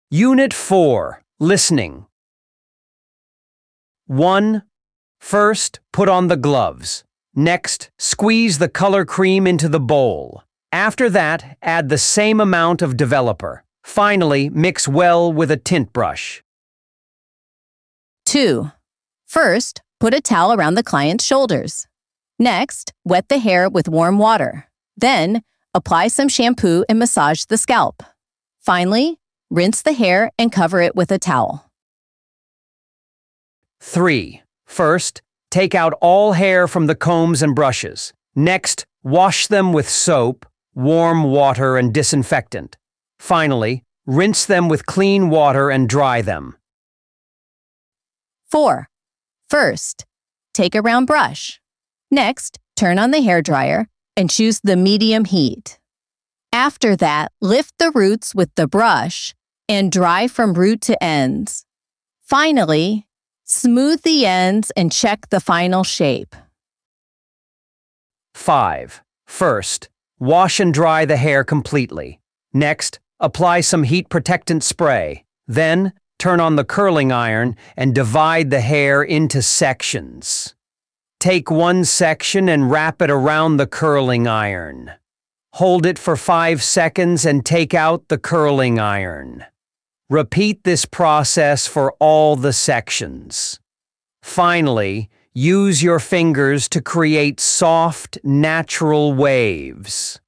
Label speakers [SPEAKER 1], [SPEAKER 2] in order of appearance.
[SPEAKER 1] Unit 4. Listening. 1. First, put on the gloves. Next, squeeze the color cream into the bowl. After that, add the same amount of developer. Finally, mix well with a tint brush.
[SPEAKER 2] 2. First, put a towel around the client's shoulders. Next, wet the hair with warm water. Then, apply some shampoo and massage the scalp. Finally, rinse the hair and cover it with a towel.
[SPEAKER 1] 3. First, take out all hair from the combs and brushes. Next, wash them with soap, warm water, and disinfectant. Finally, rinse them with clean water and dry them.
[SPEAKER 2] 4. First, take a round brush. Next, turn on the hairdryer and choose the medium heat. After that, lift the roots with the brush and dry from root to ends. Finally, smooth the ends and check the final shape.
[SPEAKER 1] 5. First, wash and dry the hair completely. Next, apply some heat protectant spray. Then, turn on the curling iron and divide the hair into sections. Take one section and wrap it around the curling iron. Hold it for 5 seconds and take out the curling iron. Repeat this process for all the sections. Finally, use your fingers to create soft, natural waves.